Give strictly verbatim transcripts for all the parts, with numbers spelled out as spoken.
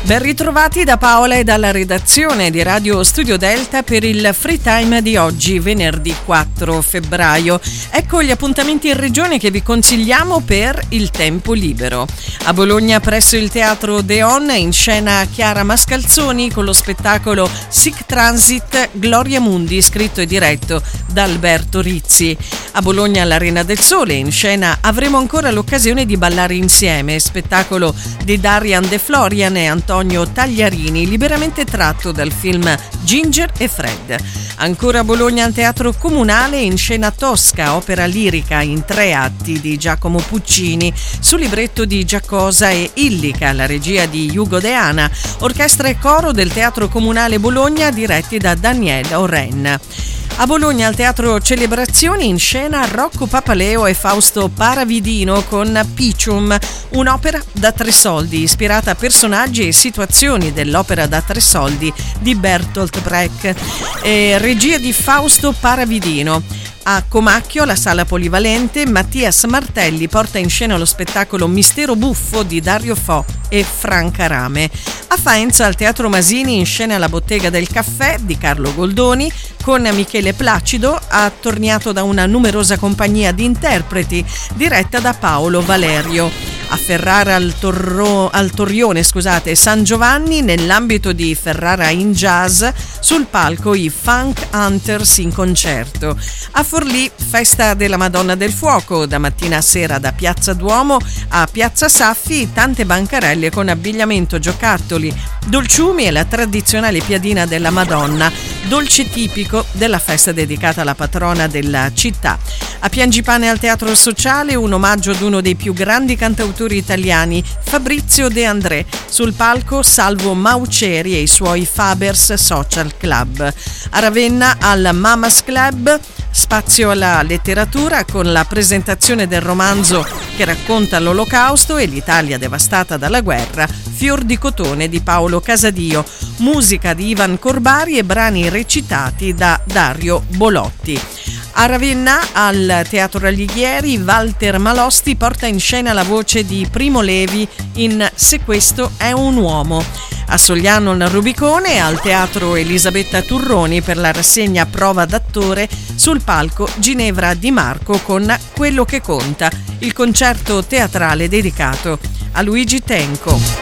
Ben ritrovati da Paola e dalla redazione di Radio Studio Delta per il Free Time di oggi, venerdì quattro febbraio. Ecco gli appuntamenti in regione che vi consigliamo per il tempo libero. A Bologna, presso il Teatro Deon, in scena Chiara Mascalzoni con lo spettacolo Sic Transit Gloria Mundi, scritto e diretto da Alberto Rizzi. A Bologna, all'Arena del Sole, in scena Avremo ancora l'occasione di ballare insieme, spettacolo di Darian De Florian e Antonio Tagliarini, liberamente tratto dal film Ginger e Fred. Ancora a Bologna, al Teatro Comunale, in scena Tosca, opera lirica in tre atti di Giacomo Puccini, su libretto di Giacosa e Illica, la regia di Ugo Deana, orchestra e coro del Teatro Comunale Bologna diretti da Daniele Oren. A Bologna, al Teatro Celebrazioni, in scena Rocco Papaleo e Fausto Paravidino con Picium, un'opera da tre soldi ispirata a personaggi e situazioni dell'opera da tre soldi di Bertolt Brecht, e regia di Fausto Paravidino. A Comacchio, la sala polivalente, Mattias Martelli porta in scena lo spettacolo Mistero Buffo di Dario Fo e Franca Rame. A Faenza, al Teatro Masini, in scena La Bottega del Caffè di Carlo Goldoni con Michele Placido, attorniato da una numerosa compagnia di interpreti diretta da Paolo Valerio. A Ferrara al, Torro, al Torrione scusate, San Giovanni, nell'ambito di Ferrara in Jazz, sul palco i Funk Hunters in concerto. A Forlì, festa della Madonna del Fuoco, da mattina a sera da Piazza Duomo a Piazza Saffi, tante bancarelle con abbigliamento, giocattoli, dolciumi e la tradizionale piadina della Madonna, dolce tipico della festa dedicata alla patrona della città. A Piangipane, al Teatro Sociale, un omaggio ad uno dei più grandi cantautori italiani, Fabrizio De André, sul palco Salvo Mauceri e i suoi Fabers Social Club. A Ravenna, al Mamas Club, spazio alla letteratura con la presentazione del romanzo che racconta l'Olocausto e l'Italia devastata dalla guerra, Fior di cotone di Paolo Casadio, musica di Ivan Corbari e brani recitati da Dario Bolotti. A Ravenna, al Teatro Alighieri, Walter Malosti porta in scena la voce di Primo Levi in Se questo è un uomo. A Sogliano al Rubicone, al Teatro Elisabetta Turroni per la rassegna Prova d'attore, sul palco Ginevra Di Marco con Quello che conta, il concerto teatrale dedicato a Luigi Tenco.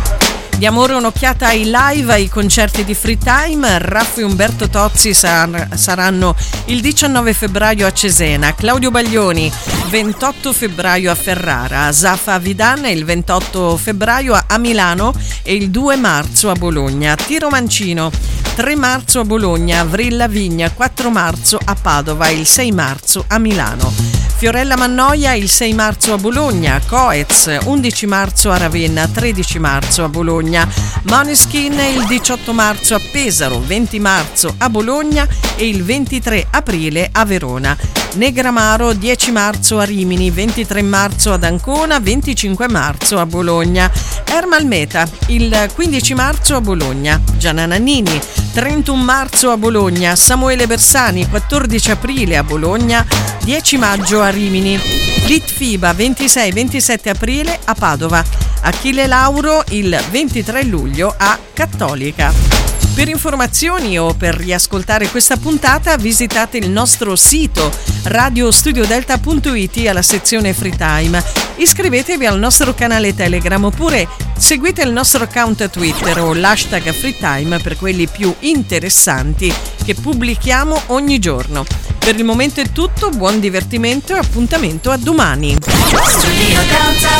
Diamo ora un'occhiata ai live, ai concerti di Free Time. Raffa e Umberto Tozzi sar- saranno il diciannove febbraio a Cesena, Claudio Baglioni ventotto febbraio a Ferrara, Zafa Vidan il ventotto febbraio a Milano e il due marzo a Bologna, Tiro Mancino tre marzo a Bologna, Avril Lavigne quattro marzo a Padova e il sei marzo a Milano. Fiorella Mannoia il sei marzo a Bologna, Coez undici marzo a Ravenna, tredici marzo a Bologna, Måneskin il diciotto marzo a Pesaro, venti marzo a Bologna e il ventitré aprile a Verona. Negramaro dieci marzo a Rimini, ventitré marzo ad Ancona, venticinque marzo a Bologna. Ermal Meta il quindici marzo a Bologna, Gianna Nannini trentuno marzo a Bologna, Samuele Bersani quattordici aprile a Bologna, dieci maggio a Rimini. Litfiba ventisei ventisette aprile a Padova, Achille Lauro il ventitré luglio a Cattolica. Per informazioni o per riascoltare questa puntata visitate il nostro sito radio studio delta punto it alla sezione Free Time. Iscrivetevi al nostro canale Telegram oppure seguite il nostro account Twitter o l'hashtag Free Time per quelli più interessanti che pubblichiamo ogni giorno. Per il momento è tutto, buon divertimento e appuntamento a domani. Studio Delta.